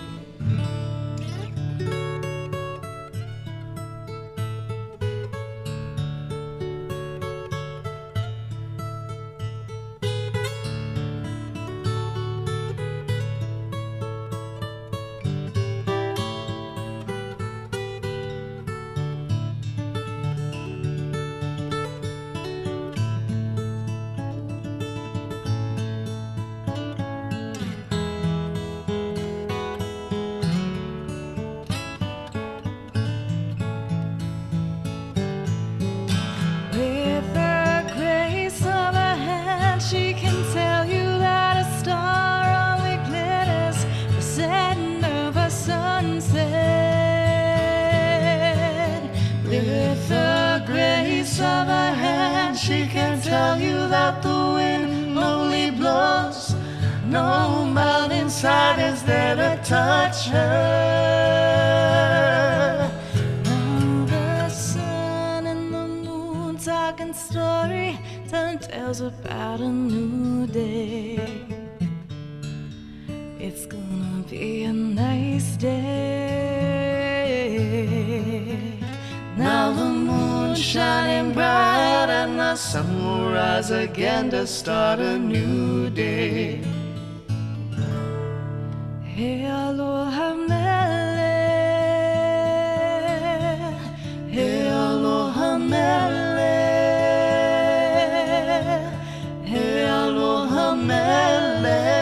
She can tell you that the wind only blows. No mountainside is there to touch her. Now the sun and the moon talking story, telling tales about a new day. It's gonna be a nice day. Now the moon's shining bright and the sun will rise again to start a new day. He aloha mele, he aloha mele, he aloha mele.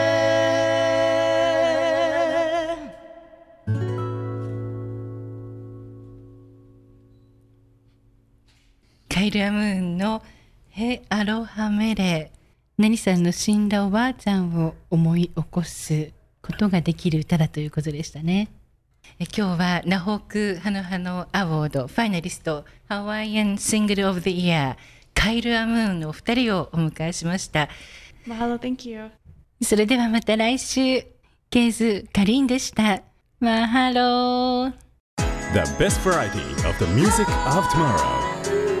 カイル・アムーンのヘアロハメレ、ナニさんの死んだおばあちゃんを思い起こすことができる歌だということでしたね。え今日はナホークハノハノアワードファイナリストハワイアンシングルオブザイヤーカイル・アムーンのお二人をお迎えしました。 マハロ、Thank you。 それではまた来週。ケーズ・カリンでした。マハロー。 The best variety of the music of tomorrow。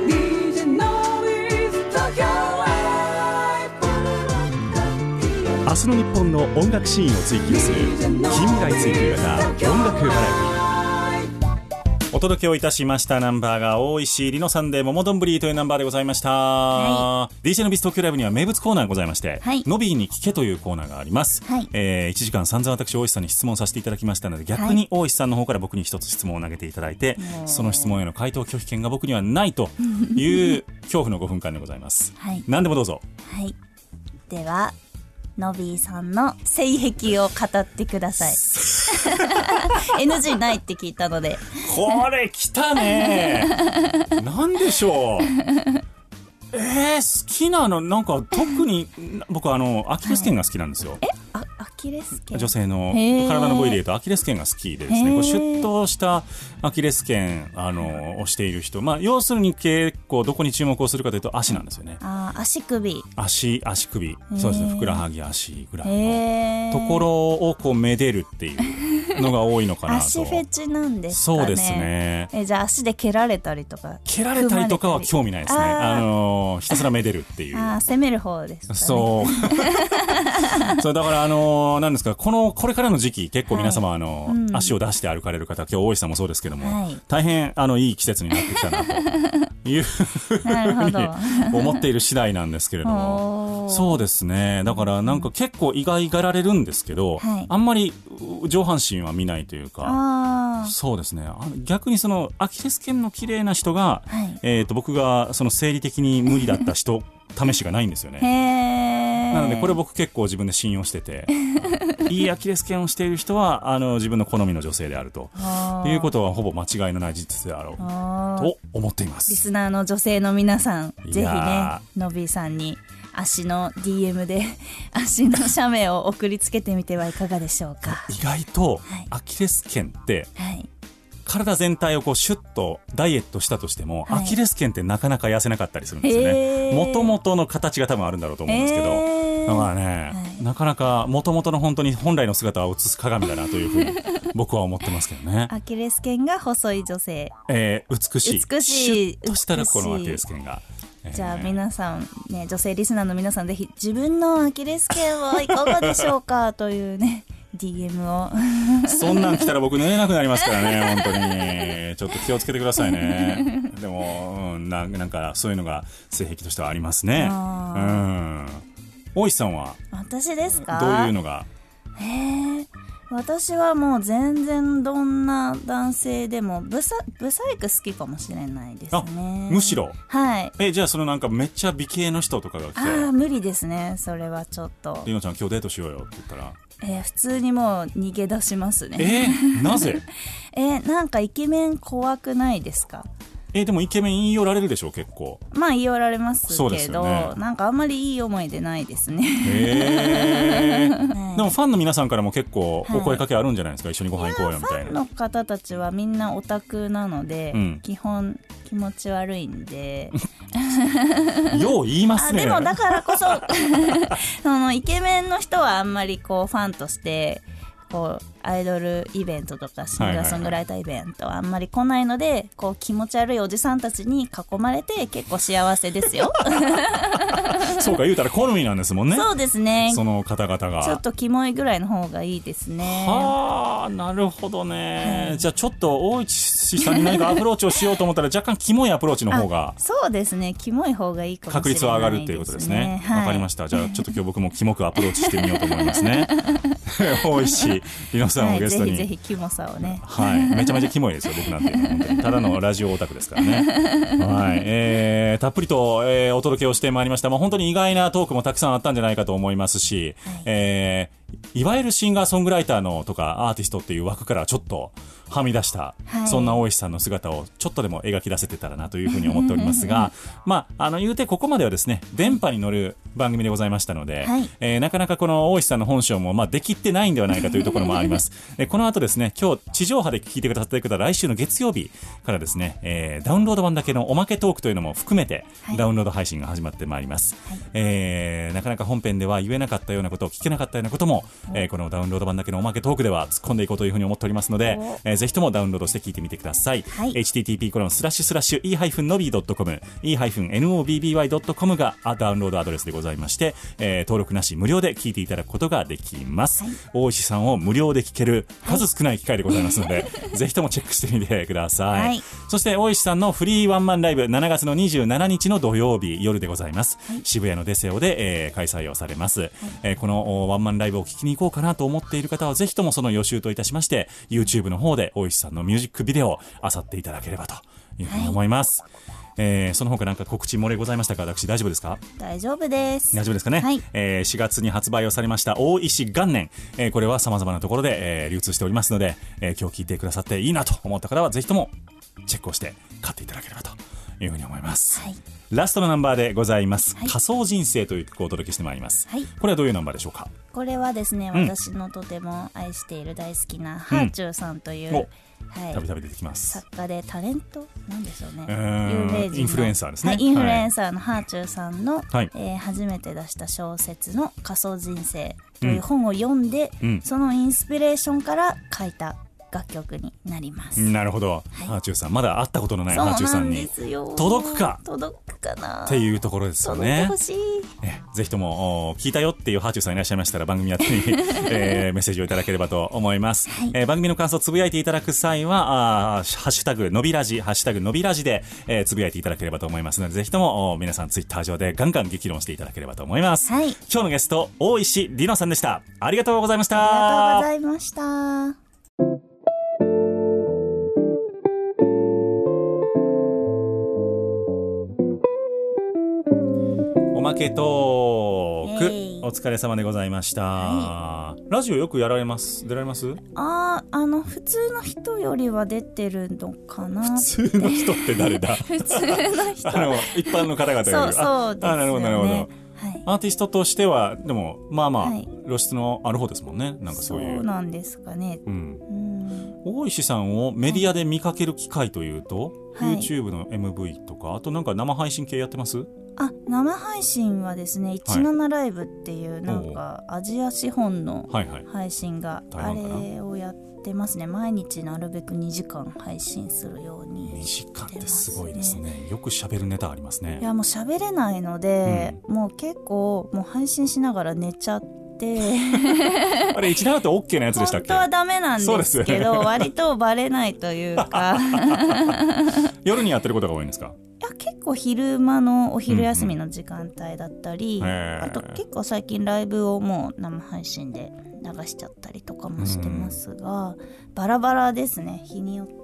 明日の日本の音楽シーンを追求する近未来追求型音楽バラエティ。 お届けをいたしましたナンバーが大石里乃さんで桃どんぶりというナンバーでございました、はい、ディージェー のビス東京ライブには名物コーナーがございまして、はい、ノビーに聞けというコーナーがあります、はい、えー、いちじかん散々私大石さんに質問させていただきましたので、逆に大石さんの方から僕に一つ質問を投げていただいて、はい、その質問への回答拒否権が僕にはないという恐怖のごふんかんでございます、はい、何でもどうぞ。 はい、ではノビーさんの性癖を語ってください。エヌジー ないって聞いたので。 これ来たね。なんでしょう。えー、好きなのなんか特に僕あのアキレス腱が好きなんですよ。 はい、えあアキレス腱、 女性の体の部位でいうとアキレス腱が好きでですね、こうシュッとしたアキレス腱あのをしている人、まあ要するに結構どこに注目をするかというと足なんですよね。 あ足首足足首そうですね、ふくらはぎ足ぐらいのところをこうめでるっていうのが多いのかなと。 足フェチなんですかね。 そうですね。 えじゃあ足で蹴られたりとか蹴られたりとかは興味ないですね。ああのひたすらめでるっていう。 あ攻める方ですかね。 そうそうだからあのなんですか、このこれからの時期結構皆様、はい、あの、うん、足を出して歩かれる方、今日大石さんもそうですけども、はい、大変あのいい季節になってきたなというふうに思っている次第なんですけれども、そうですね。だからなんか結構意外がられるんですけど、はい、あんまり上半身は見ないというか、あそうですね。あの逆にそのアキレス腱の綺麗な人が、はい、えーと僕がその生理的に無理だった人試しがないんですよね。へなのでこれ僕結構自分で信用してていいアキレス腱をしている人はあの自分の好みの女性であるということはほぼ間違いのない事実であろうと思っています。 リスナーの女性の皆さんぜひねのびーさんに足の ディーエム で足の写メを送りつけてみてはいかがでしょうか。 意外とアキレス腱って、はいはい体全体をこうシュッとダイエットしたとしても、はい、アキレス腱ってなかなか痩せなかったりするんですよね。もともとの形が多分あるんだろうと思うんですけど、だからね、はい、なかなかもともとの本当に本来の姿を映す鏡だなというふうに僕は思ってますけどね。 アキレス腱が細い女性、 えー、美しい美しいシュッとしたらこのアキレス腱が、 じゃあ皆さんね、女性リスナーの皆さんぜひ自分のアキレス腱はいかがでしょうかというねディーエム をそんなん来たら僕寝れなくなりますからね本当にちょっと気をつけてくださいね。でも、うん、な, なんかそういうのが性癖としてはありますね。うん、大石さんは私ですか、 どういうのが。 へえ、私はもう全然どんな男性でもブサ、ブサイク好きかもしれないですね。 むしろはい。 えじゃあそのなんかめっちゃ美形の人とかが来て、 ああ無理ですねそれはちょっと。 りのちゃん今日デートしようよって言ったらえー、普通にもう逃げ出しますね。 えー、なぜえー、なんかイケメン怖くないですか。 えー、でもイケメン言い寄られるでしょ結構。 まあ言い寄られますけど、ね、なんかあんまりいい思い出ないですね。 へーでもファンの皆さんからも結構お声かけあるんじゃないですか、はい、一緒にご飯行こうよみたいな。 ファンの方たちはみんなオタクなので、うん、基本気持ち悪いんでよう言いますね。 あでもだからこそそのイケメンの人はあんまりこうファンとしてこうアイドルイベントとかシンガーソングライターイベントはあんまり来ないので、こう気持ち悪いおじさんたちに囲まれて結構幸せですよ。 そうか言うたら好みなんですもんね。 そうですね。 その方々がちょっとキモいぐらいの方がいいですね。 はあなるほどね、はい、じゃあちょっと大市さんに何かアプローチをしようと思ったら若干キモいアプローチの方がそうですねキモい方がいいかもしれないですね。 確率は上がるっていうことですね。わ、はい、かりました。じゃあちょっと今日僕もキモくアプローチしてみようと思いますね。大石里乃さんをゲストに、はい、 ぜひぜひキモさをね、 はい、めちゃめちゃキモいですよ僕なんていうのは本当にただのラジオオタクですからね。はい、えー、たっぷりと、えー、お届けをしてまいりました。まあ、本当に意外なトークもたくさんあったんじゃないかと思いますし、はい、えーいわゆるシンガーソングライターのとかアーティストっていう枠からちょっとはみ出した、はい、そんな大石さんの姿をちょっとでも描き出せてたらなというふうに思っておりますがまあ、あの言うてここまではですね電波に乗る番組でございましたので、はい、えー、なかなかこの大石さんの本性もまあできってないんではないかというところもあります。えこの後ですね今日地上波で聞いてくださっている方来週の月曜日からですね、えー、ダウンロード版だけのおまけトークというのも含めて、はい、ダウンロード配信が始まってまいります。はい、えー、なかなか本編では言えなかったようなこと聞けなかったようなことも、えー、このダウンロード版だけのおまけトークでは突っ込んでいこうというふうに思っておりますので、えー、 ー、ぜひともダウンロードして聞いてみてください、はい、エイチティーティーピー コロンスラッシュスラッシュ イーハイフンノビー ドットコム イーハイフンノビーワイ ドットコム がダウンロードアドレスでございまして、えー、登録なし無料で聞いていただくことができます、はい、大石さんを無料で聞ける数少ない機会でございますので、はい、ぜひともチェックしてみてください、はい、そして大石さんのフリーワンマンライブしちがつのにじゅうしちにちの土曜日夜でございます、はい、渋谷のデセオで、えー、開催をされます、はい、えー、このワンマンライブを聞きに行こうかなと思っている方はぜひともその予習といたしまして YouTube の方で大石さんのミュージックビデオを漁っていただければというふうに思います、はい、えー、その他なんか告知漏れございましたか？私大丈夫ですか？ 大丈夫です。 大丈夫ですかね、はい、えー、しがつに発売をされました大石元年、えー、これは様々なところで、えー、流通しておりますので、えー、今日聞いてくださっていいなと思った方はぜひともチェックをして買っていただければというふうに思います、はい、ラストのナンバーでございます、はい、仮想人生という曲をお届けしてまいります、はい、これはどういうナンバーでしょうか？ これはですね、うん、私のとても愛している大好きなハーチューさんという、うん、はい、 たびたび出てきます作家でタレントなんでしょうね、 有名人のインフルエンサーですね、 はい、インフルエンサーのハーチューさんの、はい、えー、初めて出した小説の仮想人生という本を読んで、うん、そのインスピレーションから書いた楽曲になります。 なるほど、はい、ハーチューさんまだ会ったことのないハーチューさんに届くか届くかなっていうところですよね。 届いてほしい。 えぜひとも聞いたよっていうハーチューさんいらっしゃいましたら番組宛てに、えー、メッセージをいただければと思います、はい、えー、番組の感想をつぶやいていただく際はあーハッシュタグのびラジハッシュタグのびラジで、えー、つぶやいていただければと思いますのでぜひとも皆さんツイッター上でガンガン激論していただければと思います、はい、今日のゲスト大石里乃さんでした。ありがとうございました。 ありがとうございました。 おまけトークお疲れ様でございました、はい、ラジオよくやられます出られます？ ああの普通の人よりは出てるのかな。 普通の人って誰だ？ 普通の人あの一般の方々よりそうそうですよね。 あなるほどなるほど、はい、アーティストとしてはでもまあまあ、はい、露出のある方ですもんね。なんかそういうそうなんですかね、うん、 うん、大石さんをメディアで見かける機会というと、はい、YouTube の エムブイ とかあとなんか生配信系やってます？ あ生配信はですねじゅうななライブっていうなんかアジア資本の配信があれをやってますね。毎日なるべくにじかん配信するようににじかんってすごいですね。よく喋るネタありますね。 いやもう喋れないので、うん、もう結構もう配信しながら寝ちゃってあれいちだんだと OK なやつでしたっけ？ 本当はダメなんですけど割とバレないというか夜にやってることが多いんですか？ いや結構昼間のお昼休みの時間帯だったり、うんうん、あと結構最近ライブをもう生配信で流しちゃったりとかもしてますが、うん、バラバラですね日によって、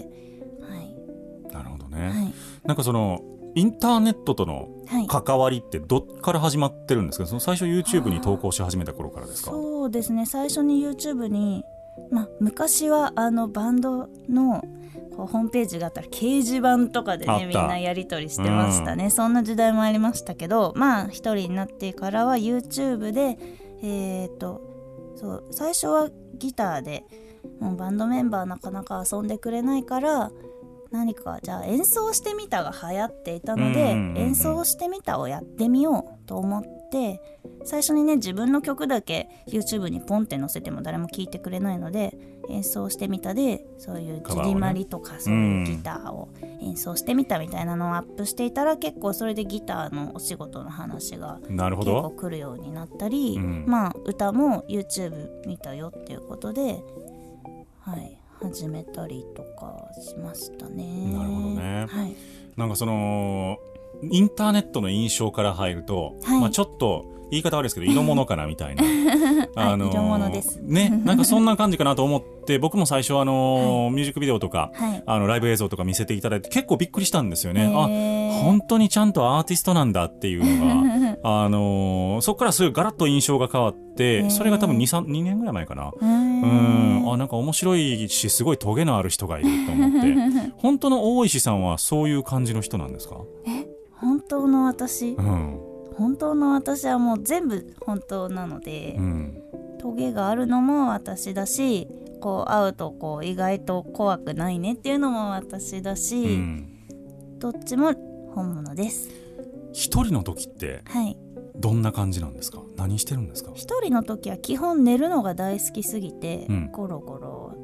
はい、 なるほどね、はい、なんかそのインターネットとの関わりってどっから始まってるんですか？その最初 YouTube に投稿し始めた頃からですか？ そうですね最初に YouTube に、まあ、昔はあのバンドのホームページがあったら掲示板とかでねみんなやり取りしてましたね、うん、そんな時代もありましたけどまあ一人になってからは YouTube でえーとそう最初はギターでもうバンドメンバーなかなか遊んでくれないから何かじゃあ演奏してみたが流行っていたので、うんうんうん、演奏してみたをやってみようと思って最初にね自分の曲だけ YouTube にポンって載せても誰も聴いてくれないので演奏してみたでそういうジュディマリとかそういうギターを演奏してみたみたいなのをアップしていたら結構それでギターのお仕事の話が結構来るようになったり、うん、まあ歌も YouTube 見たよっていうことではい始めたりとかしましたね。 なるほどね、はい、なんかそのインターネットの印象から入ると、はいまあ、ちょっと言い方悪いですけど色物かなみたいなあのー、色物ですねなんかそんな感じかなと思って僕も最初あのーはい、ミュージックビデオとか、はい、あのライブ映像とか見せていただいて結構びっくりしたんですよね。あ本当にちゃんとアーティストなんだっていうのがあのー、そこからすごいガラッと印象が変わってそれが多分 に,さん にねんぐらい前かな。うんあなんか面白いしすごいトゲのある人がいると思って本当の大石さんはそういう感じの人なんですか？ え本当の私、 うん本当の私はもう全部本当なので、うん、トゲがあるのも私だしこう会うとこう意外と怖くないねっていうのも私だし、うん、どっちも本物です。 一人の時ってどんな感じなんですか？何してるんですか？ 一人の時は基本寝るのが大好きすぎて、うん、ゴロゴロ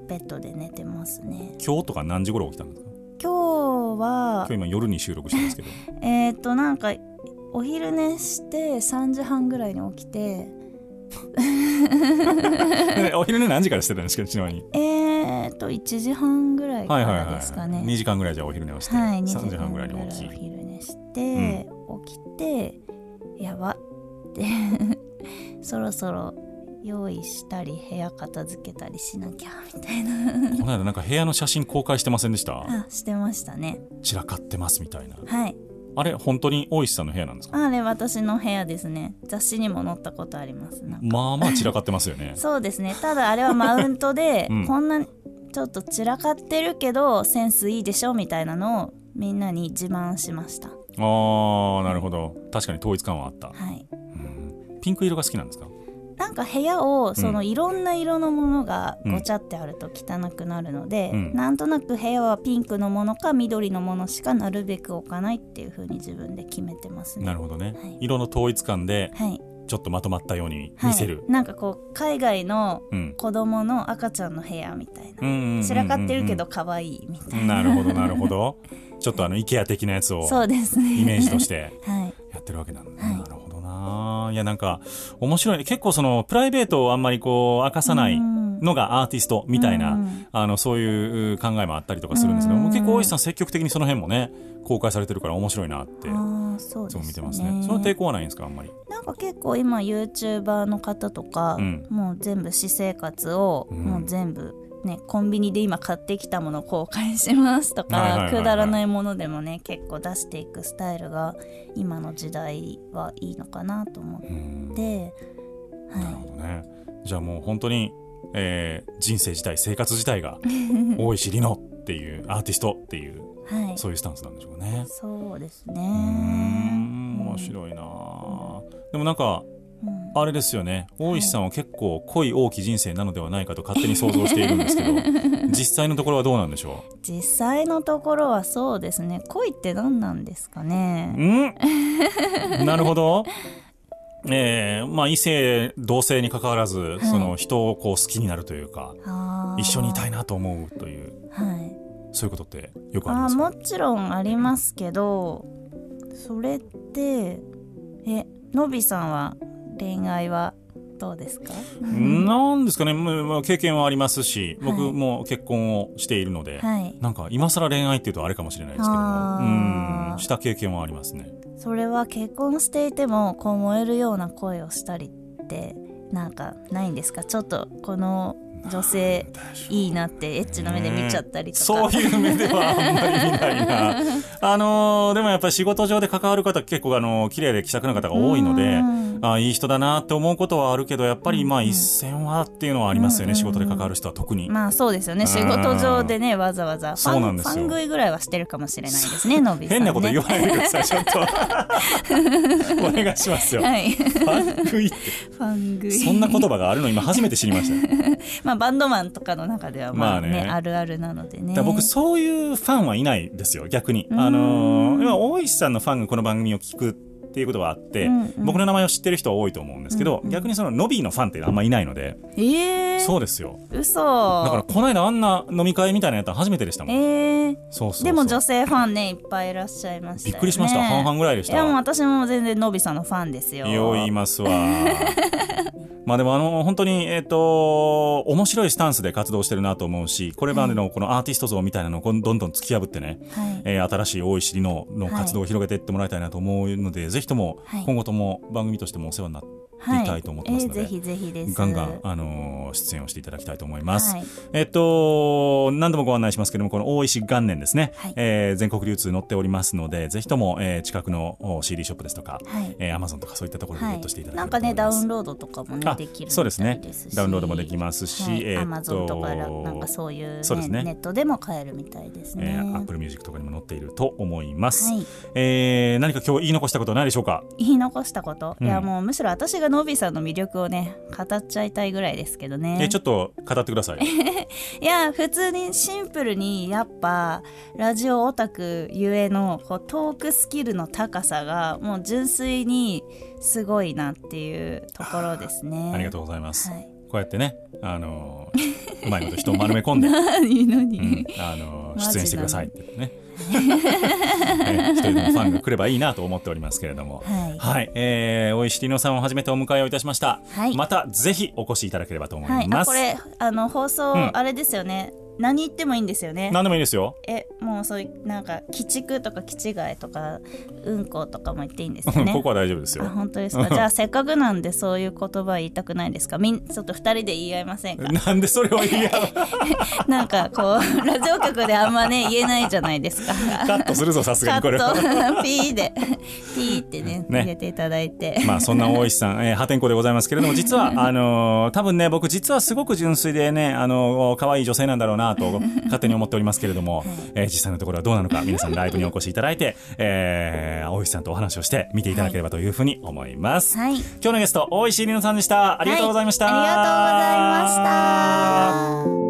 ベッドで寝てますね。 今日とか何時頃起きたんですか？ 今日は今日今夜に収録してますけどえっとなんかお昼寝してさんじはんぐらいに起きてお昼寝何時からしてたんですか？ちなみにえっといちじはんぐらいからですかね、はいはいはい、 にじかんぐらいじゃお昼寝をして、はい、さんじはんぐらいに起きお昼寝して、うん、起きてやばってそろそろ用意したり部屋片付けたりしなきゃみたいなこの間なんか部屋の写真公開してませんでした？ あ、してましたね。 散らかってますみたいな。 はい。 あれ本当に大石さんの部屋なんですか？ あれ私の部屋ですね。雑誌にも載ったことあります。なんかまあまあ散らかってますよねそうですね。ただあれはマウントで、うん、こんなちょっと散らかってるけどセンスいいでしょみたいなのをみんなに自慢しました。 あーなるほど、確かに統一感はあった。 はい、 うん、ピンク色が好きなんですか？ なんか部屋をそのいろんな色のものがごちゃってあると汚くなるので、うん、なんとなく部屋はピンクのものか緑のものしかなるべく置かないっていう風に自分で決めてますね。 なるほどね、はい、色の統一感でちょっとまとまったように見せる、 はい、なんかこう海外の子供の赤ちゃんの部屋みたいな、うん、散らかってるけど可愛いみたいな。 なるほどなるほどちょっとあの IKEA 的なやつをそうですねイメージとしてやってるわけなんだ、はい、なるほどな。いやなんか面白いね。結構そのプライベートをあんまりこう明かさないのがアーティストみたいな、うん、あのそういう考えもあったりとかするんですけど、うん、結構大石さん積極的にその辺もね公開されてるから面白いなってそうですね、 見てますね。その抵抗はないんですか？あんまりなんか結構今 YouTuber の方とか、うん、もう全部私生活を、うん、もう全部ね、コンビニで今買ってきたものを公開しますとか、はいはいはいはい、くだらないものでもね結構出していくスタイルが今の時代はいいのかなと思って、はい、 なるほどね。じゃあもう本当に、えー、人生自体生活自体が大石里乃っていうアーティストっていう、はい、そういうスタンスなんでしょうね。 そうですね。 うーん面白いな、うん、でもなんかあれですよね、大石さんは結構濃い大きい人生なのではないかと勝手に想像しているんですけど実際のところはどうなんでしょう？ 実際のところはそうですね、恋って何なんですかね。 んなるほど、えーまあ、異性同性に関わらず、はい、その人をこう好きになるというか一緒にいたいなと思うという、はい、そういうことってよくありますか？ あもちろんありますけど、それってえのびさんは恋愛はどうですか？ なんですかね、まあ、経験はありますし、はい、僕も結婚をしているので、はい、なんか今更恋愛っていうとあれかもしれないですけども、うんした経験はありますね。 それは結婚していてもこう燃えるような恋をしたりってなんかないんですか？ちょっとこの女性いいなってエッチな目で見ちゃったりとか、 そういう目ではあんまり見ないなあのー、でもやっぱり仕事上で関わる方結構あの綺麗で気さくな方が多いので、あいい人だなって思うことはあるけど、やっぱりまあ一線はっていうのはありますよね、うんうん、仕事で関わる人は特に。 まあそうですよね、仕事上でねわざわざファン、そうなんですよ、ファン食いぐらいはしてるかもしれないですねのびさんね。 変なこと言わないでくださいちょっとお願いしますよ、はい、ファン食いってファン食いそんな言葉があるの今初めて知りましたまあバンドマンとかの中ではまあね、まあね、あるあるなのでね。 だ僕そういうファンはいないですよ逆に。あのー、今大石さんのファンがこの番組を聞くっていうことはあって、うんうん、僕の名前を知ってる人は多いと思うんですけど、うんうん、逆にそのノビーのファンってあんまいないので。 えー、 そうですよ。 嘘。 だからこの間あんな飲み会みたいなやったの初めてでしたもん。 えー、そうそうそう。でも女性ファンねいっぱいいらっしゃいましたよね。 びっくりしました。半々ぐらいでした。 いやもう私も全然ノビさんのファンですよ。 よう言いますわまあでもあの本当にえっと面白いスタンスで活動してるなと思うし、これまでのこのアーティスト像みたいなのをどんどん突き破ってね、はいえー、新しい大石里乃の活動を広げていってもらいたいなと思うので、はい、ぜひとも今後とも番組としてもお世話になっていたいと思ってますので、 はいえー、ぜひぜひです。 ガンガン、あのー、出演をしていただきたいと思います、はい、えっと何度もご案内しますけども、この大石元年ですね、はいえー、全国流通載っておりますので、ぜひとも、えー、近くの シーディー ショップですとか、はいえー、Amazon とかそういったところでゲットしていただければと思います、はい、なんかねダウンロードとかもねできるみたいですし、そうですね、 ダウンロードもできますし、はいえー、 Amazon とかなんかそういう、ねそうですね、ネットでも買えるみたいですね、えー、Apple Music とかにも載っていると思います、はいえー、何か今日言い残したことはないでしょうか？ 言い残したこと、うん、いやもうむしろ私がノビさんの魅力をね語っちゃいたいぐらいですけどね。 えちょっと語ってくださいいや普通にシンプルにやっぱラジオオタクゆえのこうトークスキルの高さがもう純粋にすごいなっていうところですね。 ありがとうございます、はい、こうやってねあのーうまいこと人を丸め込んで何何、 うん、あの出演してくださいってねね、一人でもファンが来ればいいなと思っておりますけれども、はい、はい、えー、大石里乃さんを初めてお迎えをいたしました、はい、またぜひお越しいただければと思います、 はい、あこれあの放送、うん、あれですよね、何言ってもいいんですよね。 何でもいいですよ。 え、もうそういうなんか鬼畜とか気違いとかうんことかも言っていいんですよね。 ここは大丈夫ですよ。 あ、本当ですか。じゃあせっかくなんでそういう言葉言いたくないですか。みんちょっと二人で言い合いませんか。 なんでそれを言い合うなんかこうラジオ局であんまね言えないじゃないですか。 カットするぞさすがにこれは。 カットピーでピーってね入れていただいて。 まあそんな大石さん、えー、破天荒でございますけれども、実はあのー、多分ね僕実はすごく純粋でね、あのー、可愛い女性なんだろうなと勝手に思っておりますけれども、えー、実際のところはどうなのか皆さんライブにお越しいただいて、えー、大石さんとお話をして見ていただければというふうに思います、はい、今日のゲスト大石里乃さんでした。ありがとうございました、 はい、ありがとうございました。